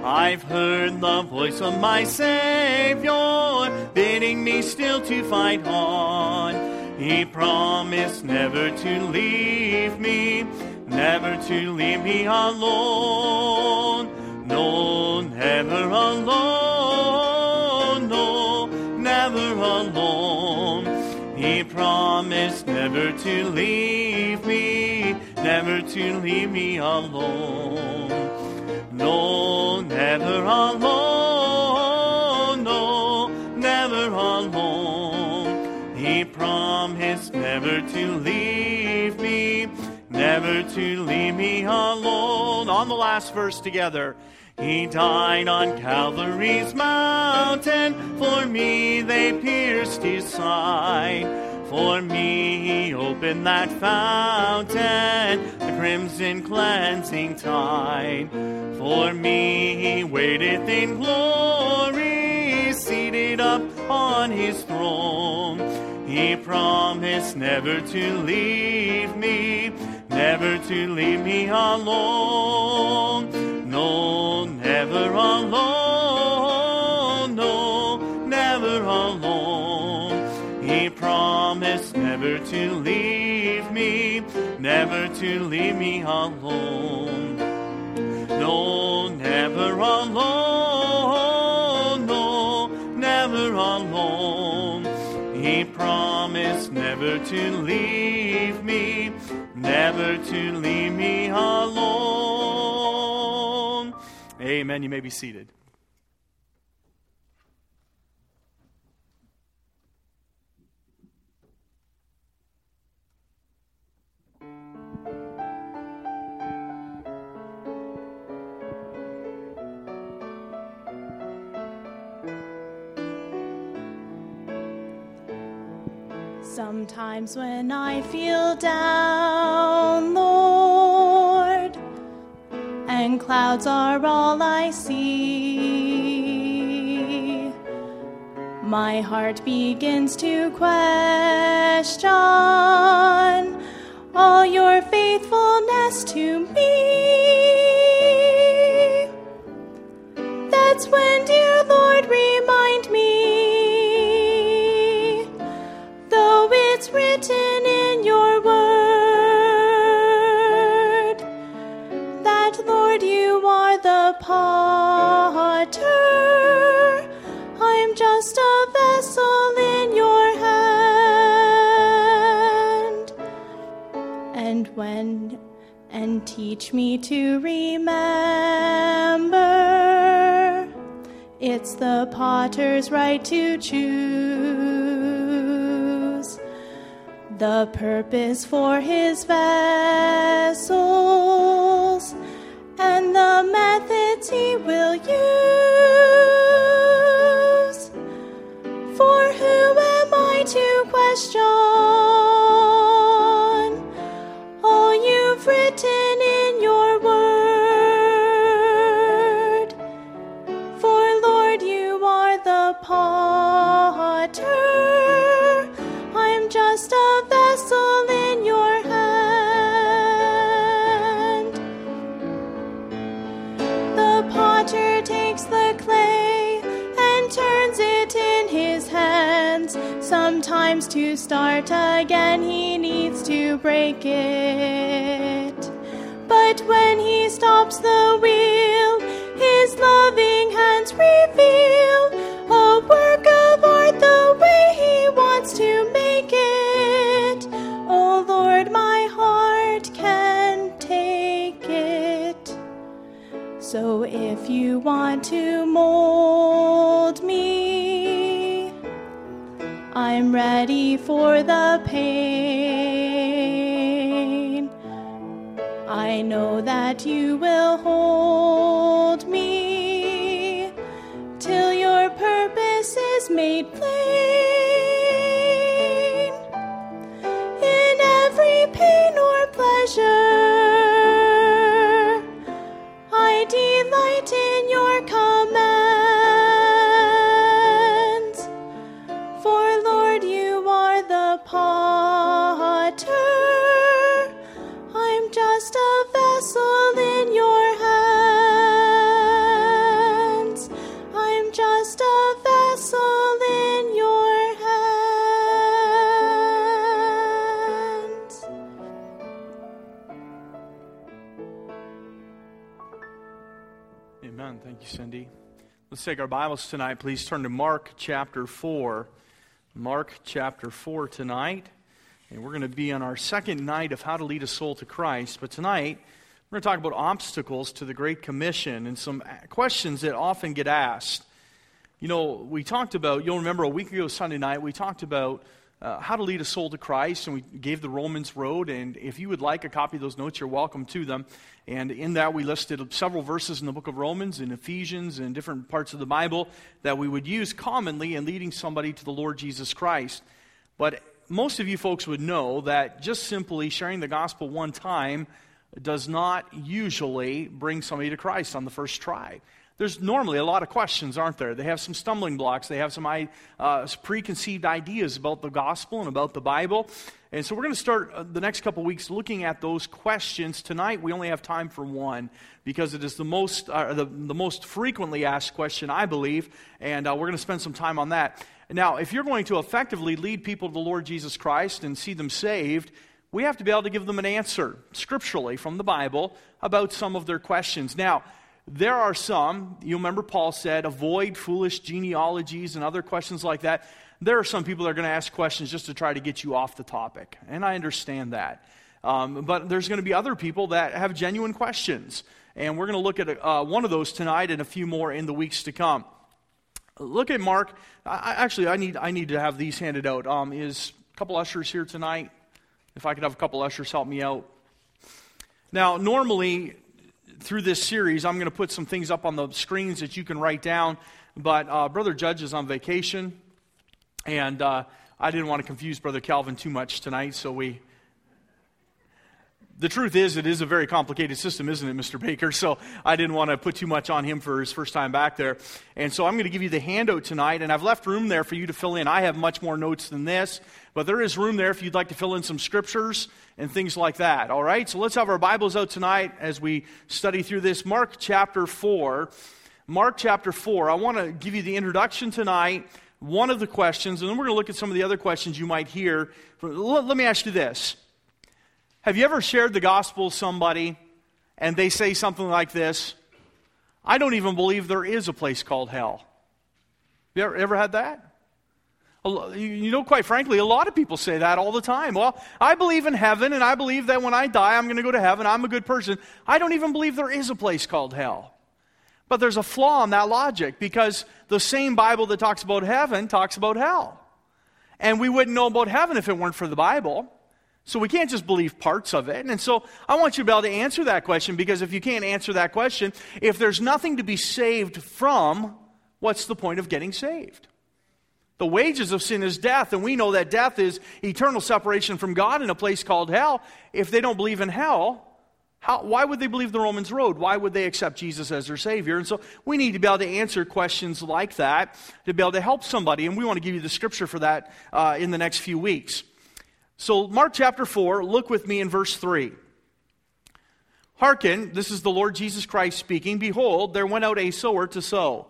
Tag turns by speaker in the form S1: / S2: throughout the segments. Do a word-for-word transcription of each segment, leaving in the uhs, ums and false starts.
S1: I've heard the voice of my Savior bidding me still to fight on. He promised never to leave me, never to leave me alone. No, never alone, no, never alone. He promised never to leave me, never to leave me alone. No, never alone, no, never alone. He promised never to leave me, never to leave me alone. On the last verse together. He died on Calvary's mountain. For me they pierced his side. For me he opened that fountain, the crimson cleansing tide. For me he waiteth in glory, seated up on his throne. He promised never to leave me, never to leave me alone. No, never alone, no, never alone. He promised never to leave me, never to leave me alone. No, never alone, no, never alone. He promised never to leave me, never to leave me alone. Amen. You may be seated.
S2: Sometimes when I feel down, Lord, and clouds are all I see, my heart begins to question all your faithfulness to me. That's when, dear Lord, remind me, though it's written in your word, that, Lord, you are the potter, I'm just a vessel in your hand. And when, and teach me to remember, it's the potter's right to choose the purpose for his vessels and the methods he will use. For who am I to question all you've written in your word? For, Lord, you are the potter, I'm just a vessel in your hand. The potter takes the clay and turns it in his hands. Sometimes to start again he needs to break it. But when he stops the wheel, his loving hands reveal a work of art the way he wants to make it. Oh Lord, my heart can take it. So if you want to mold me, I'm ready for the pain. I know that you will hold me till your purpose is made plain. In every pain or pleasure, I delight in your commands. For, Lord, you are the potter, I'm just a vessel in your hand.
S1: Amen. Thank you, Cindy. Let's take our Bibles tonight. Please turn to Mark chapter four. Mark chapter four tonight. And we're going to be on our second night of How to Lead a Soul to Christ. But tonight, we're going to talk about obstacles to the Great Commission and some questions that often get asked. You know, we talked about, you'll remember a week ago Sunday night, we talked about uh, how to lead a soul to Christ, and we gave the Romans road. And if you would like a copy of those notes, you're welcome to them. And in that, we listed several verses in the book of Romans and Ephesians and different parts of the Bible that we would use commonly in leading somebody to the Lord Jesus Christ. But most of you folks would know that just simply sharing the gospel one time does not usually bring somebody to Christ on the first try. There's normally a lot of questions, aren't there? They have some stumbling blocks. They have some uh, preconceived ideas about the gospel and about the Bible. And so we're going to start the next couple weeks looking at those questions. Tonight we only have time for one because it is the most uh, the, the most frequently asked question, I believe, and uh, we're going to spend some time on that. Now, if you're going to effectively lead people to the Lord Jesus Christ and see them saved, we have to be able to give them an answer scripturally from the Bible about some of their questions. Now, there are some, you remember Paul said, avoid foolish genealogies and other questions like that. There are some people that are going to ask questions just to try to get you off the topic, and I understand that. Um, but there's going to be other people that have genuine questions, and we're going to look at uh, one of those tonight and a few more in the weeks to come. Look at Mark. I, actually, I need I need to have these handed out. Um, is a couple ushers here tonight? If I could have a couple ushers help me out. Now, normally, through this series, I'm going to put some things up on the screens that you can write down, but uh, Brother Judge is on vacation, and uh, I didn't want to confuse Brother Calvin too much tonight, so we... The truth is, it is a very complicated system, isn't it, Mister Baker? So I didn't want to put too much on him for his first time back there. And so I'm going to give you the handout tonight, and I've left room there for you to fill in. I have much more notes than this, but there is room there if you'd like to fill in some scriptures and things like that. All right, so let's have our Bibles out tonight as we study through this. Mark chapter four. Mark chapter four. I want to give you the introduction tonight, one of the questions, and then we're going to look at some of the other questions you might hear. Let me ask you this. Have you ever shared the gospel with somebody and they say something like this? I don't even believe there is a place called hell. You ever, ever had that? You know, quite frankly, a lot of people say that all the time. Well, I believe in heaven, and I believe that when I die, I'm going to go to heaven. I'm a good person. I don't even believe there is a place called hell. But there's a flaw in that logic, because the same Bible that talks about heaven talks about hell. And we wouldn't know about heaven if it weren't for the Bible. So we can't just believe parts of it. And so I want you to be able to answer that question, because if you can't answer that question, if there's nothing to be saved from, what's the point of getting saved? The wages of sin is death, and we know that death is eternal separation from God in a place called hell. If they don't believe in hell, how, why would they believe the Romans road? Why would they accept Jesus as their Savior? And so we need to be able to answer questions like that to be able to help somebody, and we want to give you the scripture for that uh, in the next few weeks. So Mark chapter four, look with me in verse three. Hearken, this is the Lord Jesus Christ speaking. Behold, there went out a sower to sow.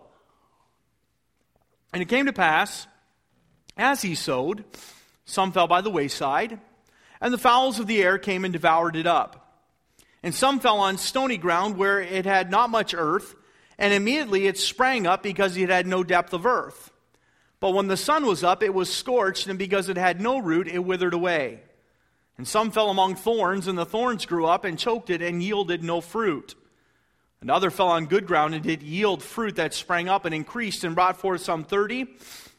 S1: And it came to pass, as he sowed, some fell by the wayside, and the fowls of the air came and devoured it up. And some fell on stony ground where it had not much earth, and immediately it sprang up because it had no depth of earth. But when the sun was up, it was scorched, and because it had no root, it withered away. And some fell among thorns, and the thorns grew up and choked it and yielded no fruit. And other fell on good ground and did yield fruit that sprang up and increased and brought forth some thirty,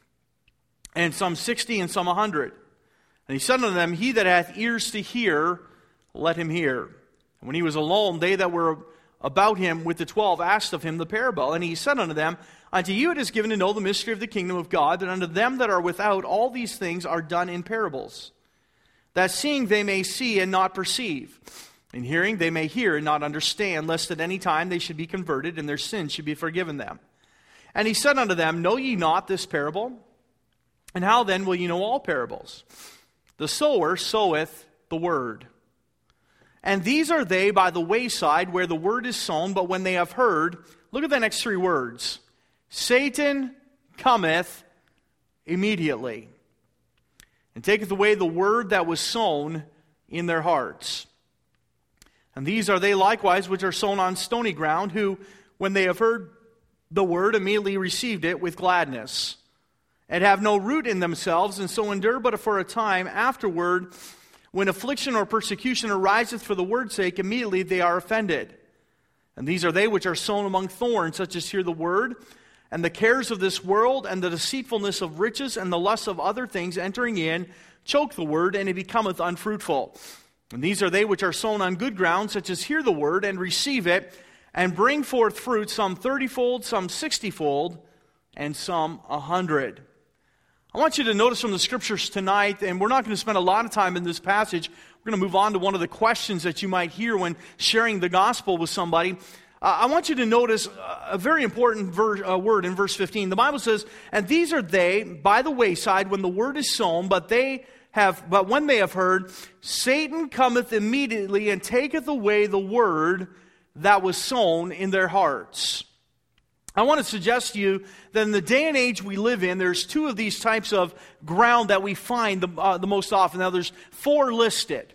S1: and some sixty, and some a hundred. And he said unto them, He that hath ears to hear, let him hear. And when he was alone, they that were about him with the twelve asked of him the parable. And he said unto them, Unto you it is given to know the mystery of the kingdom of God, that unto them that are without all these things are done in parables, that seeing they may see and not perceive, and hearing they may hear and not understand, lest at any time they should be converted, and their sins should be forgiven them. And he said unto them, Know ye not this parable? And how then will ye know all parables? The sower soweth the word. And these are they by the wayside where the word is sown, but when they have heard, look at the next three words, Satan cometh immediately, and taketh away the word that was sown in their hearts. And these are they likewise which are sown on stony ground, who,
S3: when they have heard the word, immediately received it with gladness, and have no root in themselves, and so endure but for a time. Afterward, when affliction or persecution ariseth for the word's sake, immediately they are offended. And these are they which are sown among thorns, such as hear the word, and the cares of this world, and the deceitfulness of riches, and the lust of other things entering in, choke the word, and it becometh unfruitful. And these are they which are sown on good ground, such as hear the word, and receive it, and bring forth fruit, some thirtyfold, some sixtyfold, and some a hundred. I want you to notice from the scriptures tonight, and we're not going to spend a lot of time in this passage. We're going to move on to one of the questions that you might hear when sharing the gospel with somebody. Uh, I want you to notice a very important ver- uh, word in verse fifteen. The Bible says, "And these are they by the wayside when the word is sown, but they have, but when they have heard, Satan cometh immediately and taketh away the word that was sown in their hearts." I want to suggest to you that in the day and age we live in, there's two of these types of ground that we find the, uh, the most often. Now, there's four listed.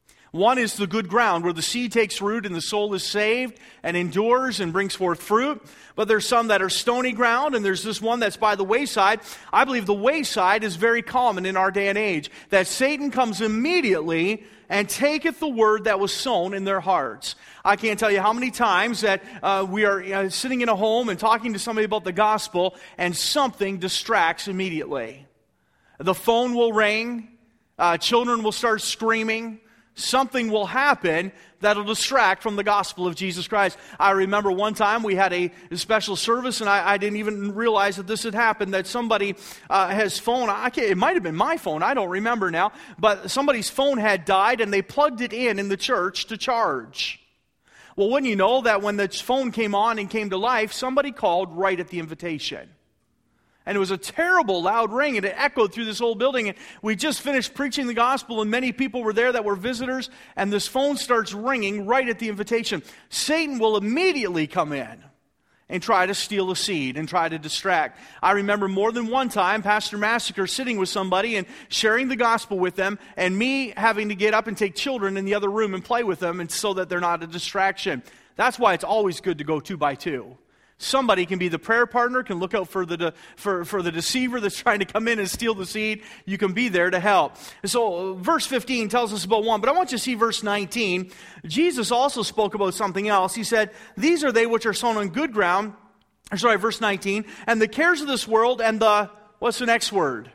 S3: One is the good ground, where the seed takes root and the soul is saved and endures and brings forth fruit. But there's some that are stony ground, and there's this one that's by the wayside. I believe the wayside is very common in our day and age, that Satan comes immediately and taketh the word that was sown in their hearts. I can't tell you how many times that uh, we are uh, sitting in a home and talking to somebody about the gospel, and something distracts immediately. The phone will ring, uh, children will start screaming, something will happen that'll distract from the gospel of Jesus Christ. I remember one time we had a special service, and I, I didn't even realize that this had happened, that somebody uh, has phone, I can't, it might have been my phone, I don't remember now, but somebody's phone had died, and they plugged it in in the church to charge. Well, wouldn't you know that when the phone came on and came to life, somebody called right at the invitation. And it was a terrible loud ring, and it echoed through this whole building. And we just finished preaching the gospel, and many people were there that were visitors, and this phone starts ringing right at the invitation. Satan will immediately come in and try to steal a seed and try to distract. I remember more than one time Pastor Massacre sitting with somebody and sharing the gospel with them, and me having to get up and take children in the other room and play with them, and so that they're not a distraction. That's why it's always good to go two by two. Somebody can be the prayer partner, can look out for the for, for the deceiver that's trying to come in and steal the seed. You can be there to help. And so verse fifteen tells us about one, but I want you to see verse nineteen. Jesus also spoke about something else. He said, "These are they which are sown on good ground." Or sorry, verse nineteen. "And the cares of this world and the," what's the next word?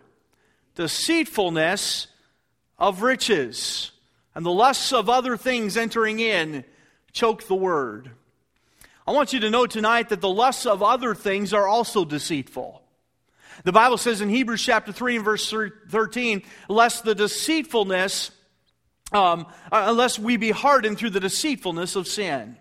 S3: "Deceitfulness of riches and the lusts of other things entering in, choke the word." I want you to know tonight that the lusts of other things are also deceitful. The Bible says in Hebrews chapter three and verse thirteen, "Lest the deceitfulness, um, unless we be hardened through the deceitfulness of sin."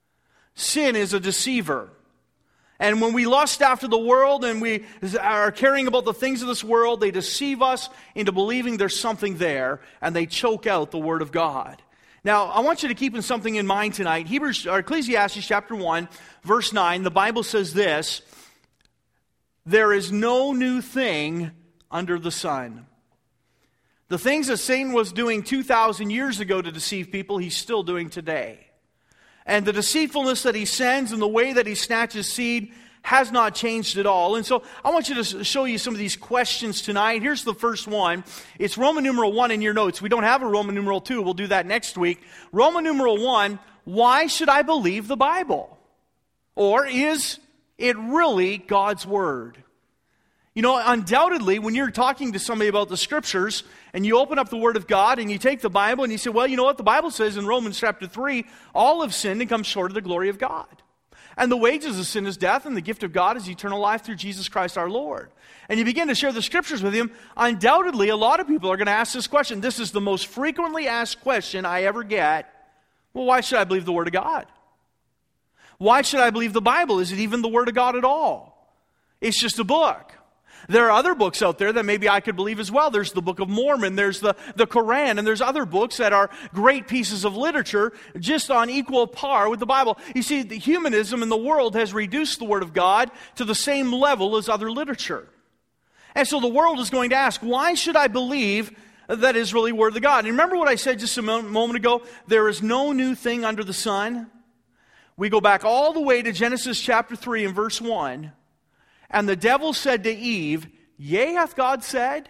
S3: Sin is a deceiver. And when we lust after the world and we are caring about the things of this world, they deceive us into believing there's something there, and they choke out the Word of God. Now, I want you to keep something in mind tonight. Hebrews, or Ecclesiastes chapter one, verse nine, the Bible says this, "There is no new thing under the sun." The things that Satan was doing two thousand years ago to deceive people, he's still doing today. And the deceitfulness that he sends and the way that he snatches seed has not changed at all. And so I want you to show you some of these questions tonight. Here's the first one. It's Roman numeral one in your notes. We don't have a Roman numeral two. We'll do that next week. Roman numeral one, why should I believe the Bible? Or is it really God's Word? You know, undoubtedly, when you're talking to somebody about the Scriptures, and you open up the Word of God, and you take the Bible, and you say, well, you know what? The Bible says in Romans chapter three, all have sinned and come short of the glory of God. And the wages of sin is death, and the gift of God is eternal life through Jesus Christ our Lord. And you begin to share the Scriptures with him, undoubtedly a lot of people are going to ask this question. This is the most frequently asked question I ever get. Well, why should I believe the Word of God? Why should I believe the Bible? Is it even the Word of God at all? It's just a book. There are other books out there that maybe I could believe as well. There's the Book of Mormon, there's the, the Quran, and there's other books that are great pieces of literature just on equal par with the Bible. You see, the humanism in the world has reduced the Word of God to the same level as other literature. And so the world is going to ask, why should I believe that is really Word of God? And remember what I said just a moment ago? There is no new thing under the sun. We go back all the way to Genesis chapter three and verse one. And the devil said to Eve, "Yea, hath God said?"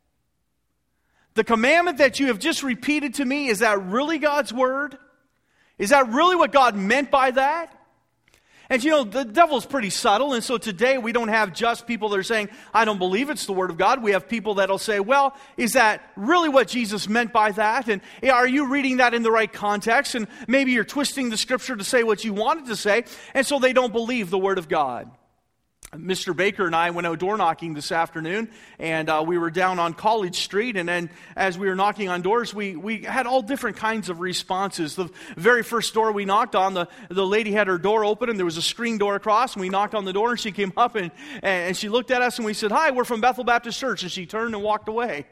S3: The commandment that you have just repeated to me, is that really God's word? Is that really what God meant by that? And you know, the devil's pretty subtle, and so today we don't have just people that are saying, "I don't believe it's the word of God." We have people that'll say, "Well, is that really what Jesus meant by that? And are you reading that in the right context?" And maybe you're twisting the scripture to say what you wanted to say, and so they don't believe the word of God. Mister Baker and I went out door knocking this afternoon, and uh, we were down on College Street, and then as we were knocking on doors, we, we had all different kinds of responses. The very first door we knocked on, the, the lady had her door open, and there was a screen door across, and we knocked on the door, and she came up, and, and she looked at us, and we said, "Hi, we're from Bethel Baptist Church," and she turned and walked away.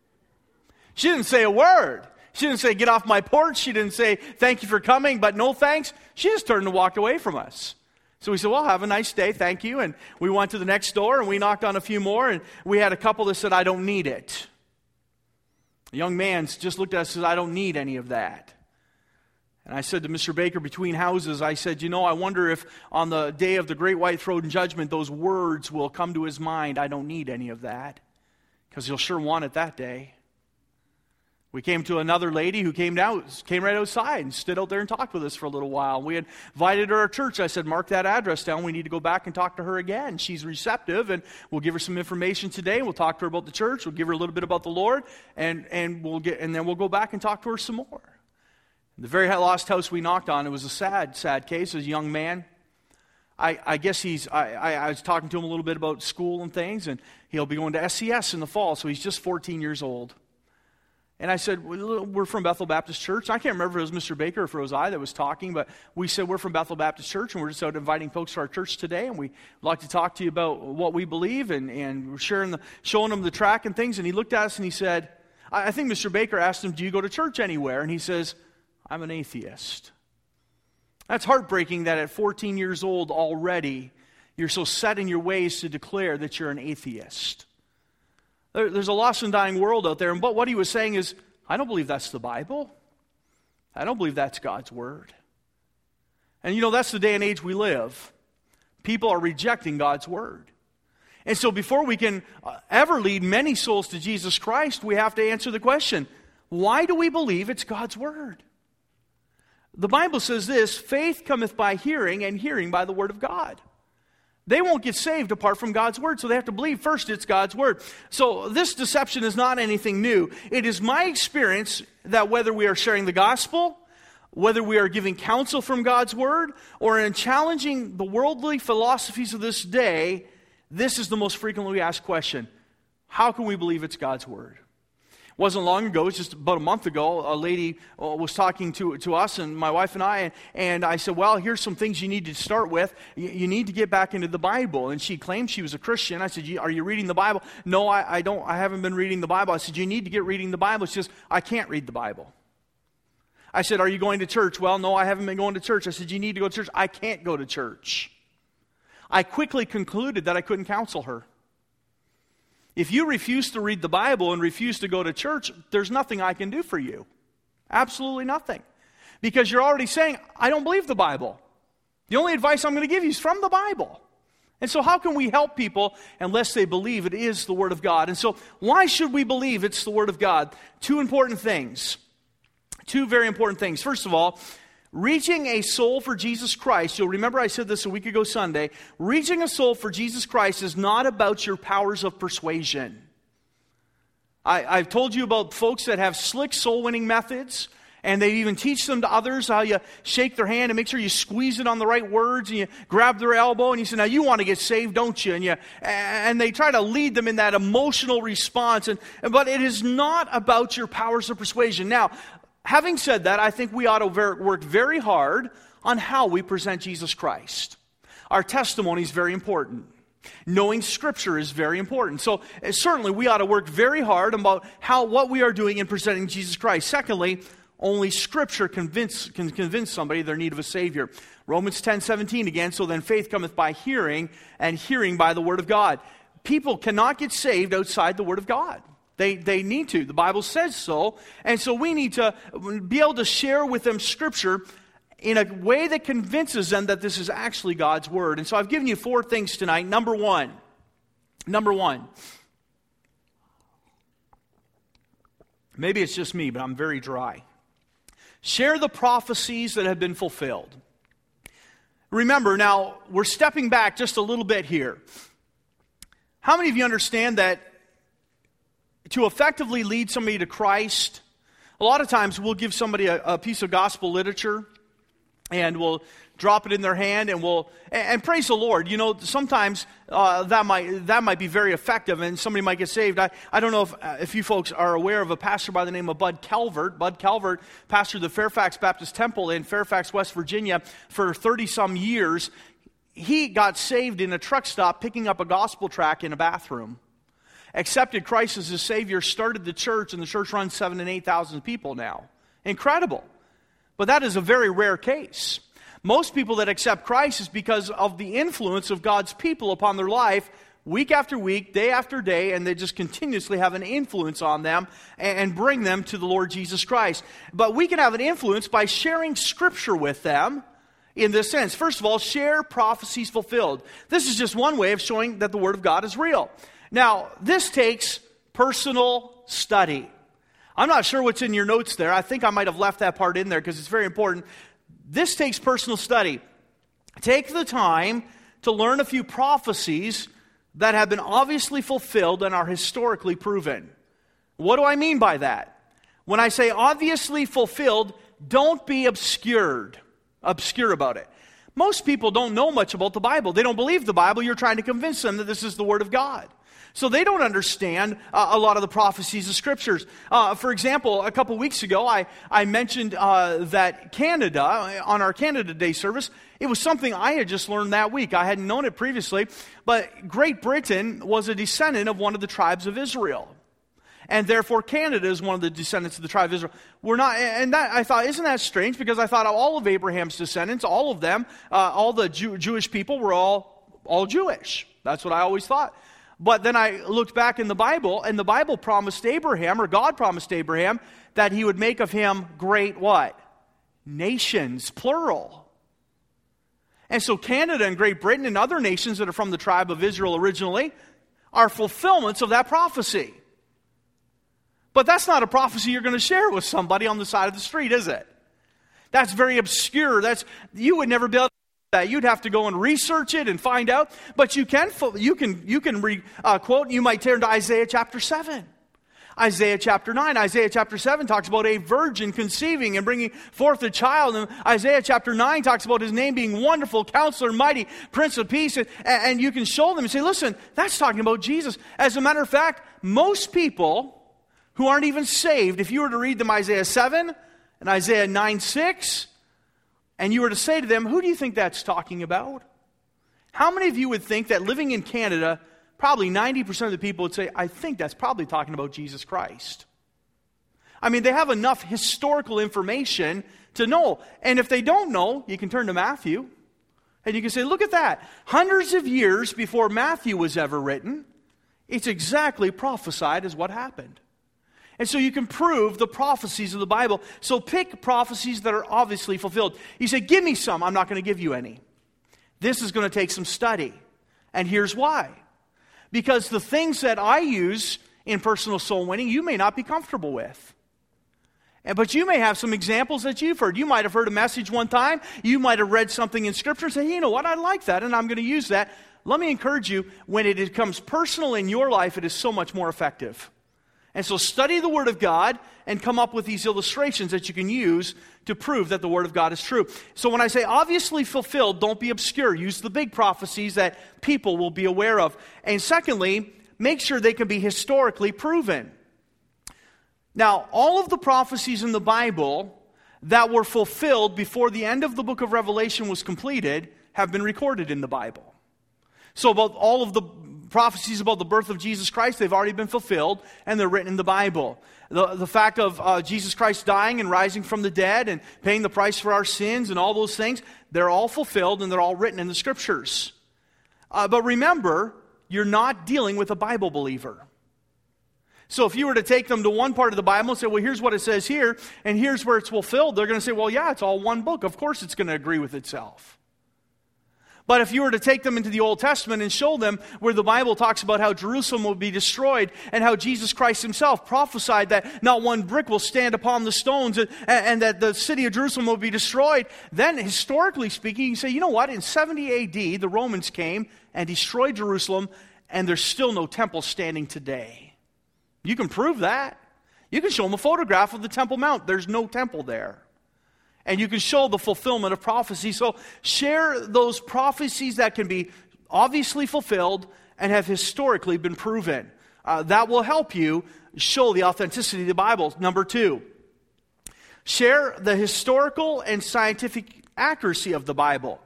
S3: She didn't say a word. She didn't say, "Get off my porch." She didn't say, "Thank you for coming, but no thanks." She just turned and walked away from us. So we said, "Well, have a nice day, thank you." And we went to the next door, and we knocked on a few more, and we had a couple that said, "I don't need it." A young man just looked at us and said, "I don't need any of that." And I said to Mister Baker, between houses, I said, "You know, I wonder if on the day of the great white throne judgment, those words will come to his mind, 'I don't need any of that,' because he'll sure want it that day." We came to another lady who came down, came right outside and stood out there and talked with us for a little while. We had invited her to our church. I said, "Mark that address down. We need to go back and talk to her again." She's receptive, and we'll give her some information today. We'll talk to her about the church. We'll give her a little bit about the Lord, and, and we'll get and then we'll go back and talk to her some more. The very last house we knocked on, it was a sad, sad case. It was a young man. I, I guess he's, I, I, I was talking to him a little bit about school and things, and he'll be going to S C S in the fall, so he's just fourteen years old. And I said, "We're from Bethel Baptist Church." I can't remember if it was Mister Baker or if it was I that was talking, but we said, "We're from Bethel Baptist Church, and we're just out inviting folks to our church today, and we'd like to talk to you about what we believe," and, and we're sharing the, showing him the track and things. And he looked at us and he said, I think Mister Baker asked him, "Do you go to church anywhere?" And he says, "I'm an atheist." That's heartbreaking that at fourteen years old already, you're so set in your ways to declare that you're an atheist. There's a lost and dying world out there, and but what he was saying is, "I don't believe that's the Bible. I don't believe that's God's word." And you know, that's the day and age we live. People are rejecting God's word. And so before we can ever lead many souls to Jesus Christ, we have to answer the question, why do we believe it's God's word? The Bible says this, "Faith cometh by hearing, and hearing by the word of God." They won't get saved apart from God's word, so they have to believe first it's God's word. So this deception is not anything new. It is my experience that whether we are sharing the gospel, whether we are giving counsel from God's word, or in challenging the worldly philosophies of this day, this is the most frequently asked question. How can we believe it's God's word? It wasn't long ago, it was just about a month ago, a lady was talking to, to us and my wife and I, and, and I said, "Well, here's some things you need to start with. You, you need to get back into the Bible." And she claimed she was a Christian. I said, "Are you reading the Bible?" "No, I, I don't. I haven't been reading the Bible." I said, "You need to get reading the Bible." She says, "I can't read the Bible." I said, "Are you going to church?" "Well, no, I haven't been going to church." I said, "You need to go to church." "I can't go to church." I quickly concluded that I couldn't counsel her. If you refuse to read the Bible and refuse to go to church, there's nothing I can do for you. Absolutely nothing. Because you're already saying, "I don't believe the Bible. The only advice I'm going to give you is from the Bible." And so how can we help people unless they believe it is the Word of God? And so why should we believe it's the Word of God? Two important things. Two very important things. First of all, reaching a soul for Jesus Christ, you'll remember I said this a week ago Sunday, reaching a soul for Jesus Christ is not about your powers of persuasion. I, I've told you about folks that have slick soul-winning methods, and they even teach them to others how you shake their hand and make sure you squeeze it on the right words, and you grab their elbow, and you say, "Now you want to get saved, don't you?" And you, and they try to lead them in that emotional response, and but it is not about your powers of persuasion. Now, having said that, I think we ought to ver- work very hard on how we present Jesus Christ. Our testimony is very important. Knowing Scripture is very important. So uh, certainly we ought to work very hard about how what we are doing in presenting Jesus Christ. Secondly, only Scripture convince, can convince somebody their need of a Savior. Romans ten seventeen again, "So then faith cometh by hearing, and hearing by the Word of God." People cannot get saved outside the Word of God. They they need to. The Bible says so. And so we need to be able to share with them Scripture in a way that convinces them that this is actually God's Word. And so I've given you four things tonight. Number one, number one, maybe it's just me, but I'm very dry. Share the prophecies that have been fulfilled. Remember, now, we're stepping back just a little bit here. How many of you understand that to effectively lead somebody to Christ, a lot of times we'll give somebody a, a piece of gospel literature and we'll drop it in their hand and we'll, and, and praise the Lord, you know, sometimes uh, that might that might be very effective and somebody might get saved. I, I don't know if, uh, if you folks are aware of a pastor by the name of Bud Calvert. Bud Calvert pastored the Fairfax Baptist Temple in Fairfax, West Virginia for thirty-some years. He got saved in a truck stop picking up a gospel tract in a bathroom. Accepted Christ as his Savior, started the church, and the church runs seven and eight thousand people now. Incredible. But that is a very rare case. Most people that accept Christ is because of the influence of God's people upon their life, week after week, day after day, and they just continuously have an influence on them and bring them to the Lord Jesus Christ. But we can have an influence by sharing Scripture with them in this sense. First of all, share prophecies fulfilled. This is just one way of showing that the Word of God is real. Now, this takes personal study. I'm not sure what's in your notes there. I think I might have left that part in there because it's very important. This takes personal study. Take the time to learn a few prophecies that have been obviously fulfilled and are historically proven. What do I mean by that? When I say obviously fulfilled, don't be obscured, obscure about it. Most people don't know much about the Bible. They don't believe the Bible. You're trying to convince them that this is the Word of God. So they don't understand uh, a lot of the prophecies of Scriptures. Uh, for example, a couple weeks ago, I, I mentioned uh, that Canada, on our Canada Day service, it was something I had just learned that week. I hadn't known it previously, but Great Britain was a descendant of one of the tribes of Israel. And therefore, Canada is one of the descendants of the tribe of Israel. We're not, and that, I thought, isn't that strange? Because I thought all of Abraham's descendants, all of them, uh, all the Jew, Jewish people were all, all Jewish. That's what I always thought. But then I looked back in the Bible, and the Bible promised Abraham, or God promised Abraham, that he would make of him great what? Nations, plural. And so Canada and Great Britain and other nations that are from the tribe of Israel originally are fulfillments of that prophecy. But that's not a prophecy you're going to share with somebody on the side of the street, is it? That's very obscure. That's you would never be able to that. You'd have to go and research it and find out. But you can you can you can re, uh, quote. You might turn to Isaiah chapter seven, Isaiah chapter nine. Isaiah chapter seven talks about a virgin conceiving and bringing forth a child, and Isaiah chapter nine talks about his name being Wonderful Counselor, Mighty Prince of Peace. And, and you can show them and say, "Listen, that's talking about Jesus." As a matter of fact, most people who aren't even saved, if you were to read them Isaiah seven and Isaiah nine six. And you were to say to them, who do you think that's talking about? How many of you would think that living in Canada, probably ninety percent of the people would say, I think that's probably talking about Jesus Christ. I mean, they have enough historical information to know. And if they don't know, you can turn to Matthew. And you can say, look at that. Hundreds of years before Matthew was ever written, it's exactly prophesied as what happened. And so you can prove the prophecies of the Bible. So pick prophecies that are obviously fulfilled. You say, give me some. I'm not going to give you any. This is going to take some study. And here's why. Because the things that I use in personal soul winning, you may not be comfortable with. But you may have some examples that you've heard. You might have heard a message one time. You might have read something in Scripture and say, you know what, I like that, and I'm going to use that. Let me encourage you, when it becomes personal in your life, it is so much more effective. And so study the Word of God and come up with these illustrations that you can use to prove that the Word of God is true. So when I say obviously fulfilled, don't be obscure. Use the big prophecies that people will be aware of. And secondly, make sure they can be historically proven. Now, all of the prophecies in the Bible that were fulfilled before the end of the book of Revelation was completed have been recorded in the Bible. So about all of the prophecies about the birth of Jesus Christ, they've already been fulfilled, and they're written in the Bible. The, the fact of uh, Jesus Christ dying and rising from the dead and paying the price for our sins and all those things, they're all fulfilled and they're all written in the Scriptures. Uh, but remember, you're not dealing with a Bible believer. So if you were to take them to one part of the Bible and say, well, here's what it says here, and here's where it's fulfilled, they're going to say, well, yeah, it's all one book. Of course it's going to agree with itself. But if you were to take them into the Old Testament and show them where the Bible talks about how Jerusalem will be destroyed and how Jesus Christ himself prophesied that not one brick will stand upon the stones and, and that the city of Jerusalem will be destroyed, then historically speaking, you say, you know what, in seventy A D, the Romans came and destroyed Jerusalem, and there's still no temple standing today. You can prove that. You can show them a photograph of the Temple Mount. There's no temple there. And you can show the fulfillment of prophecy. So share those prophecies that can be obviously fulfilled and have historically been proven. Uh, that will help you show the authenticity of the Bible. Number two, share the historical and scientific accuracy of the Bible.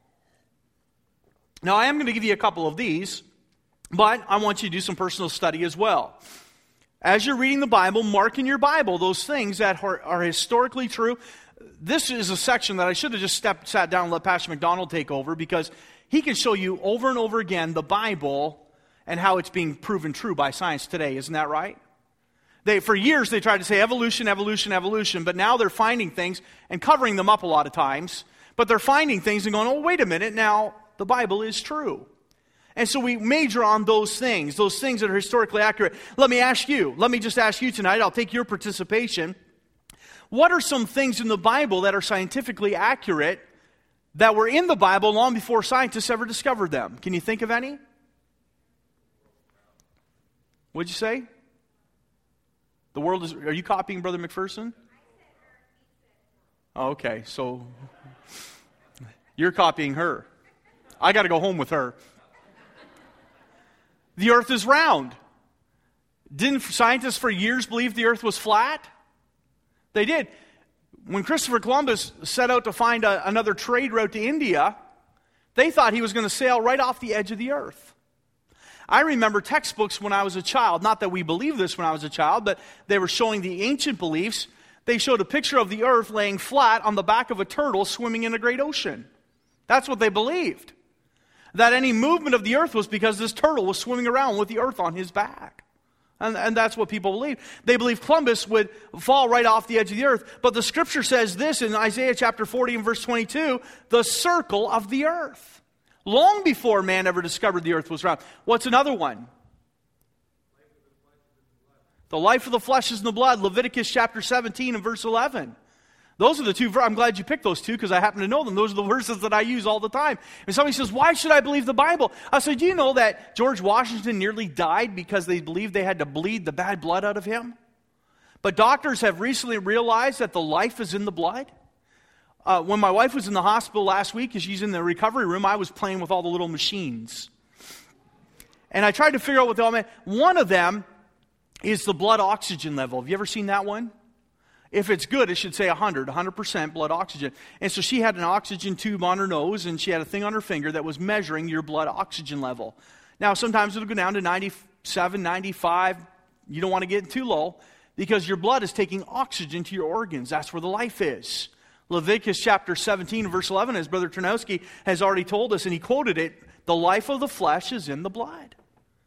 S3: Now, I am going to give you a couple of these, but I want you to do some personal study as well. As you're reading the Bible, mark in your Bible those things that are, are historically true. This is a section that I should have just stepped, sat down and let Pastor McDonald take over, because he can show you over and over again the Bible and how it's being proven true by science today. Isn't that right? They, for years they tried to say evolution, evolution, evolution, but now they're finding things and covering them up a lot of times. But they're finding things and going, oh, wait a minute, now the Bible is true. And so we major on those things, those things that are historically accurate. Let me ask you, let me just ask you tonight, I'll take your participation. What are some things in the Bible that are scientifically accurate that were in the Bible long before scientists ever discovered them? Can you think of any? What'd you say? The world is, are you copying Brother McPherson? Oh, okay, so you're copying her. I got to go home with her. The earth is round. Didn't scientists for years believe the earth was flat? They did. When Christopher Columbus set out to find a, another trade route to India, they thought he was going to sail right off the edge of the earth. I remember textbooks when I was a child, not that we believed this when I was a child, but they were showing the ancient beliefs. They showed a picture of the earth laying flat on the back of a turtle swimming in a great ocean. That's what they believed. That any movement of the earth was because this turtle was swimming around with the earth on his back. And, and that's what people believe. They believe Columbus would fall right off the edge of the earth. But the scripture says this in Isaiah chapter forty and verse twenty-two, the circle of the earth. Long before man ever discovered the earth was round. What's another one? The life of the flesh is in the blood. Leviticus chapter seventeen and verse eleven. Those are the two, I'm glad you picked those two because I happen to know them. Those are the verses that I use all the time. And somebody says, why should I believe the Bible? I say, do you know that George Washington nearly died because they believed they had to bleed the bad blood out of him? But doctors have recently realized that the life is in the blood. Uh, when my wife was in the hospital last week, as she's in the recovery room, I was playing with all the little machines. And I tried to figure out what they all meant. One of them is the blood oxygen level. Have you ever seen that one? If it's good, it should say one hundred, one hundred percent blood oxygen. And so she had an oxygen tube on her nose, and she had a thing on her finger that was measuring your blood oxygen level. Now, sometimes it'll go down to ninety-seven, ninety-five. You don't want to get too low because your blood is taking oxygen to your organs. That's where the life is. Leviticus chapter seventeen, verse eleven, as Brother Ternowski has already told us, and he quoted it, the life of the flesh is in the blood.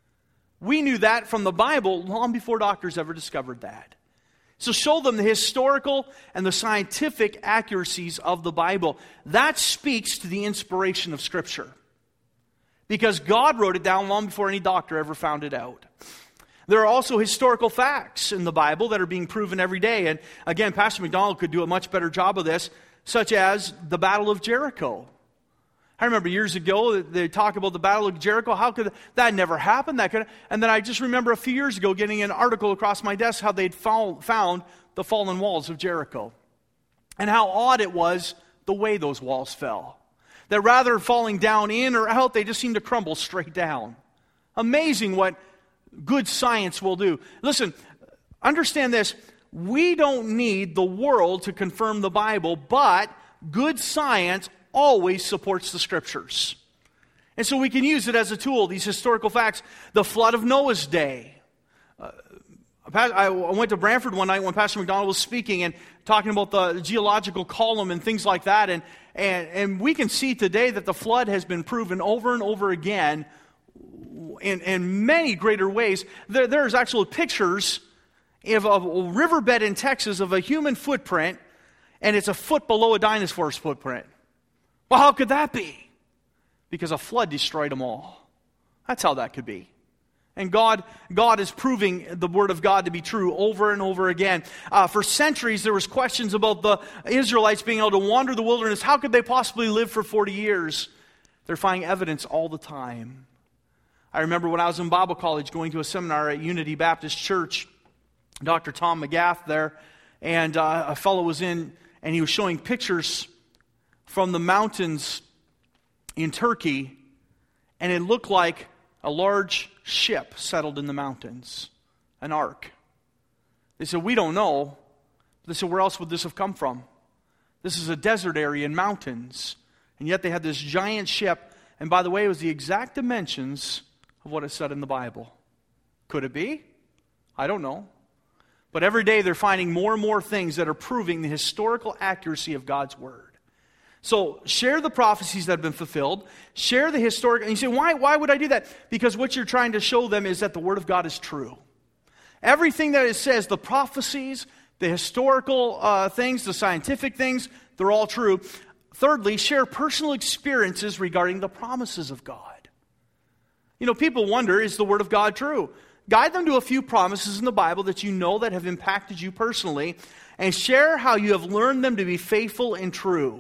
S3: We knew that from the Bible long before doctors ever discovered that. So show them the historical and the scientific accuracies of the Bible. That speaks to the inspiration of Scripture. Because God wrote it down long before any doctor ever found it out. There are also historical facts in the Bible that are being proven every day. And again, Pastor McDonald could do a much better job of this, such as the Battle of Jericho. I remember years ago, they talk about the Battle of Jericho. How could that never happen? That could, and then I just remember a few years ago getting an article across my desk how they'd found the fallen walls of Jericho. And how odd it was the way those walls fell. That rather than falling down in or out, they just seemed to crumble straight down. Amazing what good science will do. Listen, understand this. We don't need the world to confirm the Bible, but good science always supports the Scriptures. And so we can use it as a tool, these historical facts. The flood of Noah's day. Uh, I went to Brantford one night when Pastor McDonald was speaking and talking about the geological column and things like that. And, and, and we can see today that the flood has been proven over and over again in, in many greater ways. There, there's actual pictures of a riverbed in Texas of a human footprint, and it's a foot below a dinosaur's footprint. Well, how could that be? Because a flood destroyed them all. That's how that could be. And God, God is proving the Word of God to be true over and over again. Uh, for centuries, there was questions about the Israelites being able to wander the wilderness. How could they possibly live for forty years? They're finding evidence all the time. I remember when I was in Bible college going to a seminar at Unity Baptist Church, Doctor Tom McGath there, and uh, a fellow was in, and he was showing pictures from the mountains in Turkey, and it looked like a large ship settled in the mountains, an ark. They said, we don't know. They said, where else would this have come from? This is a desert area in mountains. And yet they had this giant ship. And by the way, it was the exact dimensions of what it said in the Bible. Could it be? I don't know. But every day they're finding more and more things that are proving the historical accuracy of God's Word. So share the prophecies that have been fulfilled. Share the historic. And you say, why, why would I do that? Because what you're trying to show them is that the Word of God is true. Everything that it says, the prophecies, the historical uh, things, the scientific things, they're all true. Thirdly, share personal experiences regarding the promises of God. You know, people wonder, is the Word of God true? Guide them to a few promises in the Bible that you know that have impacted you personally, and share how you have learned them to be faithful and true.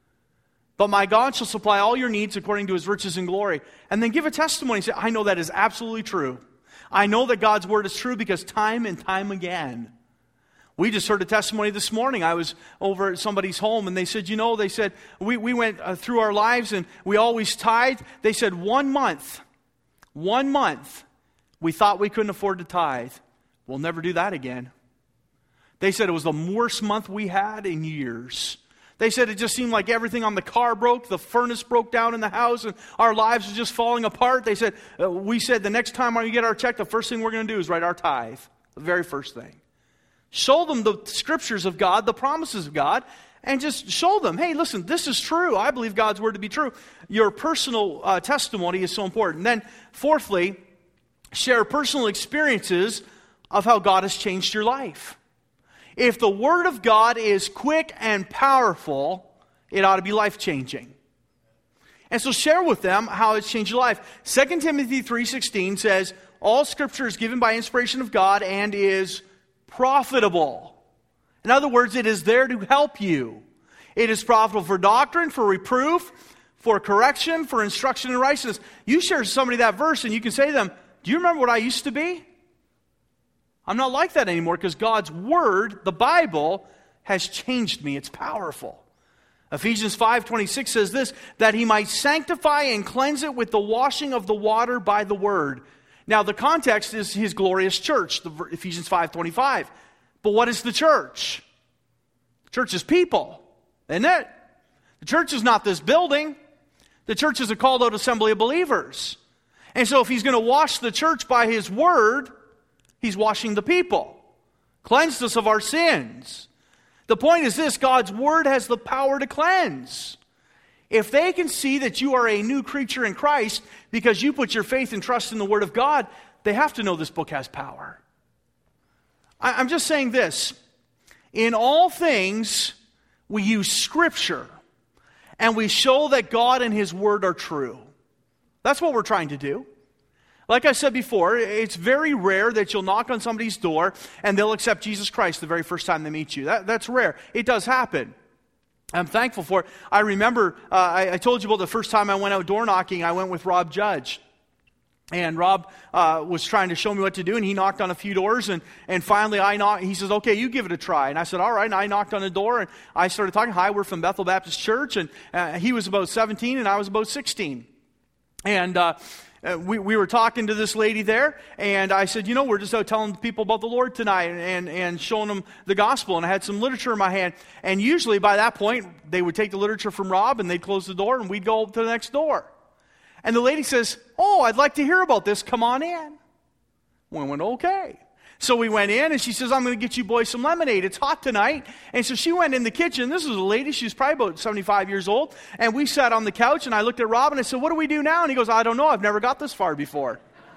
S3: But my God shall supply all your needs according to His riches and glory. And then give a testimony and say, I know that is absolutely true. I know that God's Word is true because time and time again. We just heard a testimony this morning. I was over at somebody's home and they said, you know, they said, we, we went uh, through our lives and we always tithe. They said one month, one month, we thought we couldn't afford to tithe. We'll never do that again. They said it was the worst month we had in years. They said it just seemed like everything on the car broke, the furnace broke down in the house, and our lives were just falling apart. They said, uh, we said the next time we get our check, the first thing we're going to do is write our tithe. The very first thing. Show them the scriptures of God, the promises of God, and just show them, hey, listen, this is true. I believe God's Word to be true. Your personal uh, testimony is so important. Then, fourthly, share personal experiences of how God has changed your life. If the Word of God is quick and powerful, it ought to be life-changing. And so share with them how it's changed your life. Second Timothy three sixteen says, all Scripture is given by inspiration of God and is profitable. In other words, it is there to help you. It is profitable for doctrine, for reproof, for correction, for instruction in righteousness. You share somebody that verse and you can say to them, do you remember what I used to be? I'm not like that anymore because God's Word, the Bible, has changed me. It's powerful. Ephesians five twenty-six says this, that He might sanctify and cleanse it with the washing of the water by the Word. Now, the context is His glorious church, the Ephesians five twenty-five. But what is the church? The church is people, isn't it? The church is not this building. The church is a called out assembly of believers. And so if He's going to wash the church by His Word, He's washing the people, cleansed us of our sins. The point is this, God's Word has the power to cleanse. If they can see that you are a new creature in Christ because you put your faith and trust in the Word of God, they have to know this book has power. I, I'm just saying this. In all things, we use Scripture and we show that God and His Word are true. That's what we're trying to do. Like I said before, it's very rare that you'll knock on somebody's door and they'll accept Jesus Christ the very first time they meet you. That, that's rare. It does happen. I'm thankful for it. I remember, uh, I, I told you about the first time I went out door knocking, I went with Rob Judge. And Rob uh, was trying to show me what to do, and he knocked on a few doors, and, and finally I knocked, he says, okay, you give it a try. And I said, all right, and I knocked on the door, and I started talking, hi, we're from Bethel Baptist Church, and uh, he was about seventeen, and I was about sixteen. And uh, we, we were talking to this lady there, and I said, you know, we're just out telling people about the Lord tonight, and, and, and showing them the gospel, and I had some literature in my hand, and usually by that point, they would take the literature from Rob, and they'd close the door, and we'd go to the next door. And the lady says, oh, I'd like to hear about this. Come on in. We went, okay. So we went in, and she says, I'm going to get you boys some lemonade. It's hot tonight. And so she went in the kitchen. This was a lady. She was probably about seventy-five years old. And we sat on the couch, and I looked at Rob, and I said, what do we do now? And he goes, I don't know. I've never got this far before.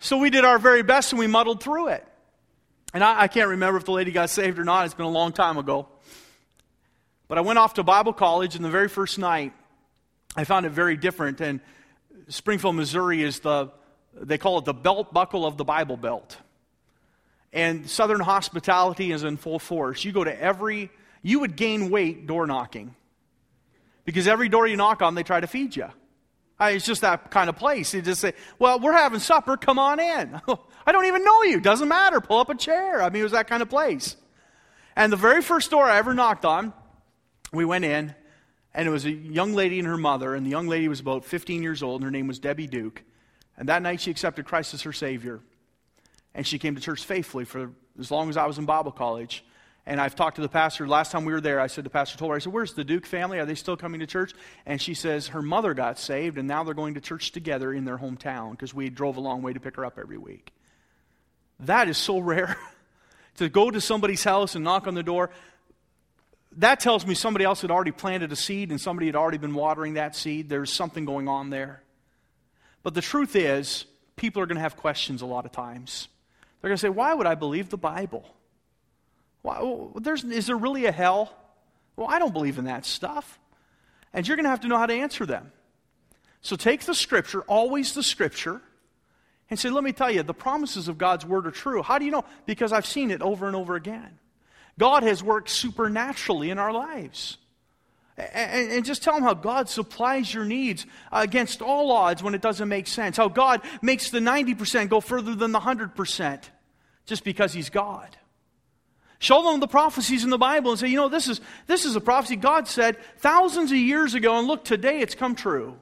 S3: So we did our very best and we muddled through it. And I, I can't remember if the lady got saved or not. It's been a long time ago. But I went off to Bible college, and the very first night, I found it very different. And Springfield, Missouri is the, they call it the belt buckle of the Bible Belt. And Southern hospitality is in full force. You go to every, you would gain weight door knocking. Because every door you knock on, they try to feed you. It's just that kind of place. They just say, well, we're having supper, come on in. I don't even know you, doesn't matter, pull up a chair. I mean, it was that kind of place. And the very first door I ever knocked on, we went in, and it was a young lady and her mother, and the young lady was about fifteen years old, and her name was Debbie Duke. And that night she accepted Christ as her Savior. And she came to church faithfully for as long as I was in Bible college. And I've talked to the pastor. Last time we were there, I said, the pastor told her, I said, where's the Duke family? Are they still coming to church? And she says her mother got saved, and now they're going to church together in their hometown because we drove a long way to pick her up every week. That is so rare. To go to somebody's house and knock on the door, that tells me somebody else had already planted a seed and somebody had already been watering that seed. There's something going on there. But the truth is, people are going to have questions a lot of times. They're going to say, why would I believe the Bible? Why, there's, is there really a hell? Well, I don't believe in that stuff. And you're going to have to know how to answer them. So take the Scripture, always the Scripture, and say, let me tell you, the promises of God's Word are true. How do you know? Because I've seen it over and over again. God has worked supernaturally in our lives. And, and just tell them how God supplies your needs against all odds when it doesn't make sense. How God makes the ninety percent go further than the one hundred percent just because He's God. Show them the prophecies in the Bible and say, you know, this is, this is a prophecy God said thousands of years ago, and look, today it's come true.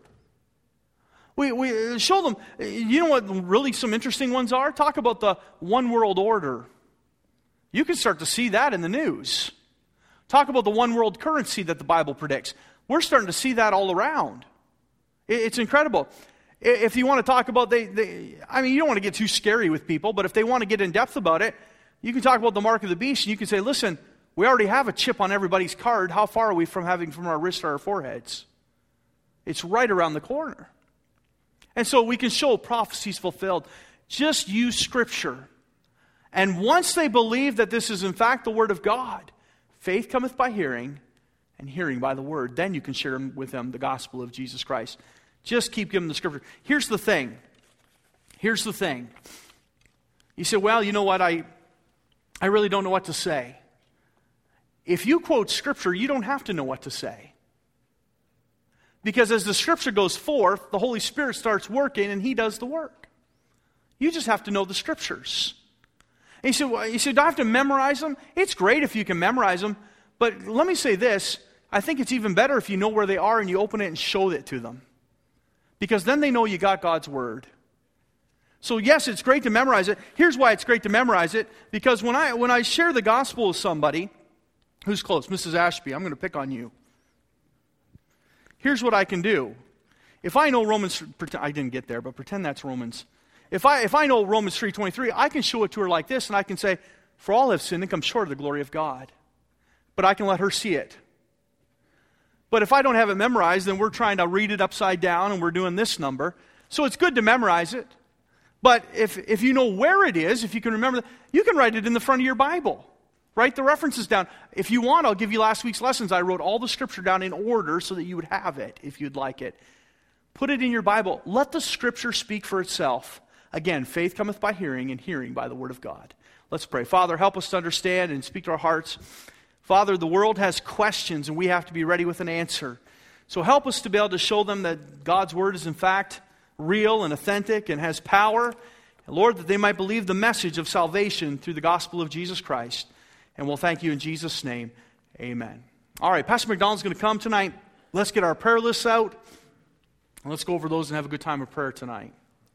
S3: We, we show them, you know what really some interesting ones are? Talk about the one world order. You can start to see that in the news. Talk about the one world currency that the Bible predicts. We're starting to see that all around. It's incredible. If you want to talk about, they, they, I mean, you don't want to get too scary with people, but if they want to get in depth about it, you can talk about the mark of the beast, and you can say, listen, we already have a chip on everybody's card. How far are we from having from our wrists or our foreheads? It's right around the corner. And so we can show prophecies fulfilled. Just use Scripture. And once they believe that this is in fact the Word of God, faith cometh by hearing, and hearing by the Word. Then you can share with them the gospel of Jesus Christ. Just keep giving them the Scripture. Here's the thing. Here's the thing. You say, well, you know what, I... I really don't know what to say. If you quote Scripture, you don't have to know what to say. Because as the Scripture goes forth, the Holy Spirit starts working and He does the work. You just have to know the Scriptures. And you say, well, you say, do I have to memorize them? It's great if you can memorize them. But let me say this. I think it's even better if you know where they are and you open it and show it to them. Because then they know you got God's Word. So yes, it's great to memorize it. Here's why it's great to memorize it. Because when I when I share the gospel with somebody, who's close? Missus Ashby, I'm going to pick on you. Here's what I can do. If I know Romans, I didn't get there, but pretend that's Romans. If I if I know Romans three twenty-three, I can show it to her like this, and I can say, for all have sinned and come short of the glory of God. But I can let her see it. But if I don't have it memorized, then we're trying to read it upside down, and we're doing this number. So it's good to memorize it. But if, if you know where it is, if you can remember, you can write it in the front of your Bible. Write the references down. If you want, I'll give you last week's lessons. I wrote all the Scripture down in order so that you would have it if you'd like it. Put it in your Bible. Let the Scripture speak for itself. Again, faith cometh by hearing, and hearing by the Word of God. Let's pray. Father, help us to understand and speak to our hearts. Father, the world has questions, and we have to be ready with an answer. So help us to be able to show them that God's Word is in fact real and authentic and has power. And Lord, that they might believe the message of salvation through the gospel of Jesus Christ. And we'll thank you in Jesus' name. Amen. All right, Pastor McDonald's going to come tonight. Let's get our prayer lists out. And let's go over those and have a good time of prayer tonight.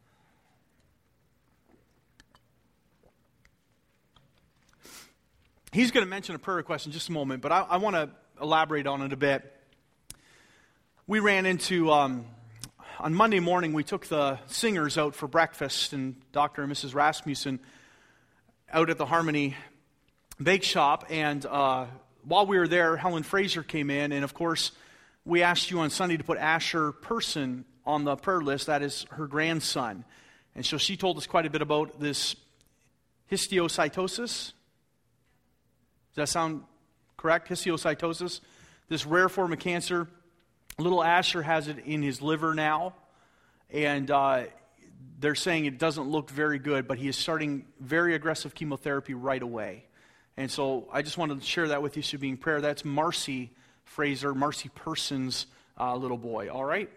S3: He's going to mention a prayer request in just a moment, but I, I want to elaborate on it a bit. We ran into... Um, On Monday morning, we took the singers out for breakfast, and Doctor and Missus Rasmussen out at the Harmony Bake Shop. And uh, while we were there, Helen Fraser came in, and of course, we asked you on Sunday to put Asher Person on the prayer list. That is her grandson. And so she told us quite a bit about this histiocytosis. Does that sound correct? Histiocytosis, this rare form of cancer. Little Asher has it in his liver now, and uh, they're saying it doesn't look very good, but he is starting very aggressive chemotherapy right away. And so I just wanted to share that with you, so being prayer. That's Marcy Fraser, Marcy Person's uh, little boy. All right?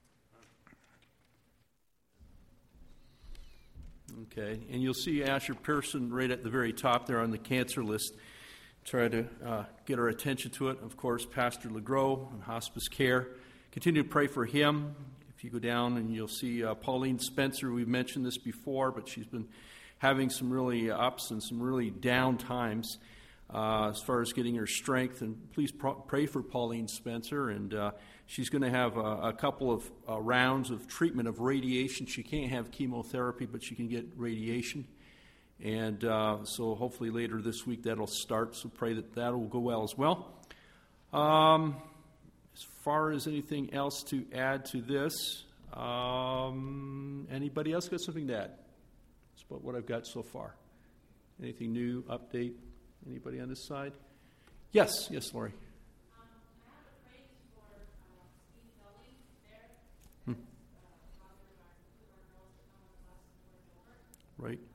S4: Okay, and you'll see Asher Pearson right at the very top there on the cancer list. Try to uh, get our attention to it. Of course, Pastor LeGros on hospice care. Continue to pray for him. If you go down and you'll see uh, Pauline Spencer, we've mentioned this before, but she's been having some really ups and some really down times uh, as far as getting her strength. And please pro- pray for Pauline Spencer. And uh, she's going to have a, a couple of uh, rounds of treatment of radiation. She can't have chemotherapy, but she can get radiation. And uh, so hopefully later this week that'll start. So pray that that will go well as well. Um, as far as anything else to add to this, um, anybody else got something to add? That's about what I've got so far. Anything new, update? Anybody on this side? Yes, yes, Lori.
S5: Um, I have a praise for uh, Steve Gully there. Hmm. Uh, father of our, two of our girls that come on the bus and over.
S4: Right.